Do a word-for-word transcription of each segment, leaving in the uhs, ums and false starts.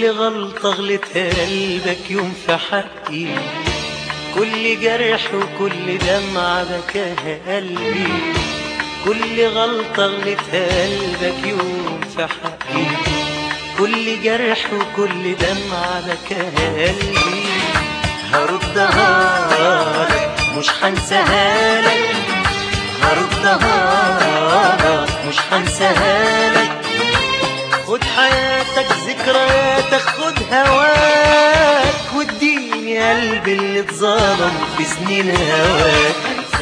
كل غلطة غلتها قلبك يوم في حقي، كل جرح وكل دمعة بكاها قلبي. كل غلطة غلتها قلبك يوم في حقي، كل جرح وكل دمعة بكاها قلبي. هردها لك مش هنساها لك، هردها لك مش هنساها لك. خد حياتك ذكرياتك، خد هواك واديني قلبي اللي اتظلم في سنين هواك.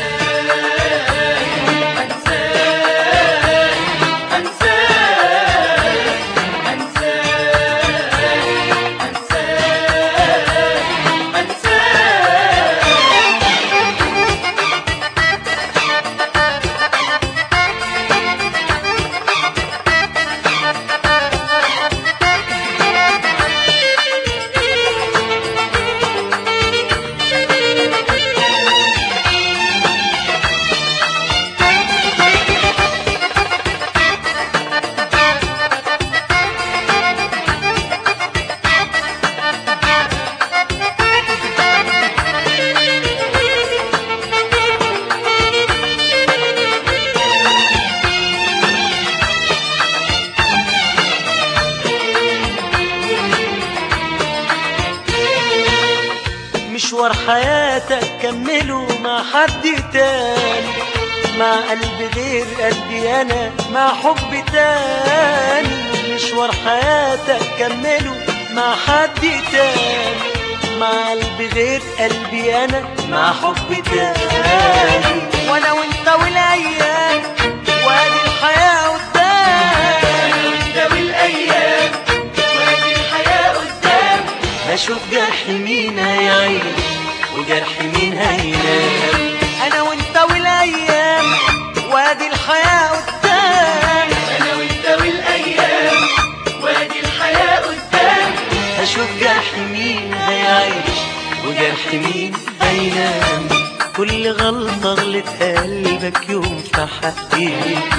مشوار حياتك كمله مع حد تاني، مع قلب غير قلبي أنا، مع حب تاني. مشوار حياتك كمله مع حد تاني، مع قلب غير قلبي أنا، مع حب تاني. وأنا وأنت والأيام وادي الحياة قدام، أنا وأنت والأيام وادي الحياة قدام. هشوف جرح مين هيعيش وجرح مين هينام، انا وانت والايام وادي الحياة قدام، انا وانت والايام وادي الحياة قدام. هشوف جرح مين هيعيش وجرح مين هينام. كل غلطة غلتها قلبك يوم في حقي،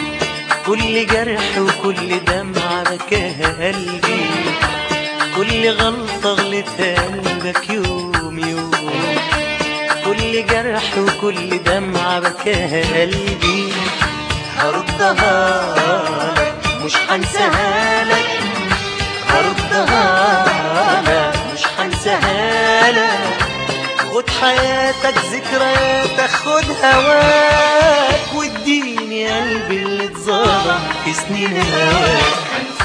كل جرح وكل دمعة بكاها قلبي. كل غلطة غلتها قلبك يوم يوم، كل جرح وكل دمعة بكاها قلبي. هردها لك مش هنساها لك، هردها لك مش هنساها لك. خد حياتك ذكرياتك، خد هواك واديني قلبي اللي اتظلم في سنين هواك.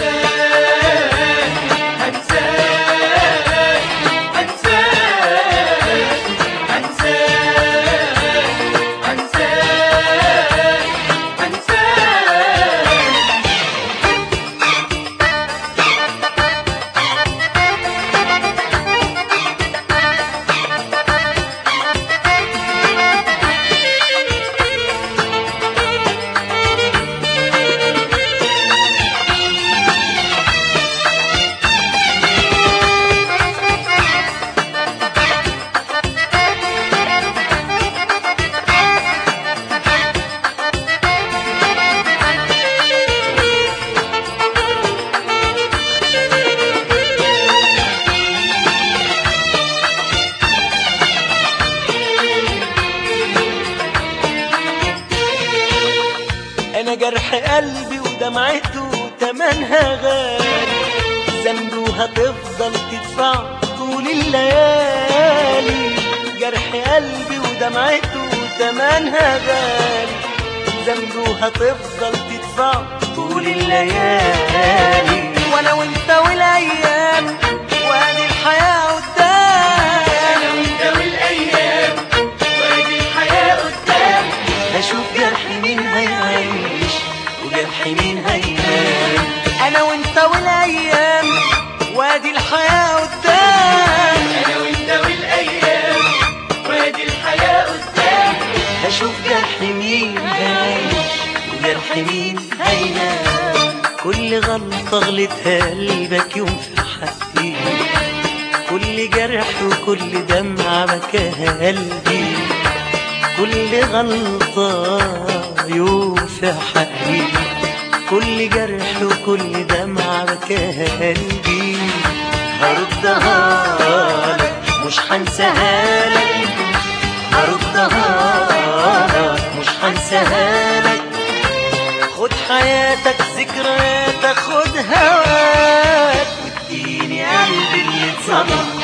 أنا جرح قلبي ودمعته تمنها غالي، ذنبه هتفضل تدفع طول الليالي. جرح قلبي ودمعته تمنها غالي، ذنبه هتفضل تدفع طول الليالي. وأنا وأنت والأيام وادي الحياة قدام، أنا وأنت والأيام وادي الحياة قدام. هشوف جرح مين هيعيش وجرح مين هينام، انا وانت والايام وادي الحياة قدام، انا وانت والايام وادي الحياة قدام. هشوف جرح مين هيعيش وجرح مين هينام. كل غلطة غلتها قلبك يوم في حقي، كل جرح وكل دمعة بكاها قلبي. كل غلطة يوم في حقي، كل جرح وكل دمعة بكاها قلبي. هردها لك مش هنساها لك، هردها لك مش هنساها لك. خد حياتك ذكرياتك خد هواك، واديني قلبي اللي اتظلم.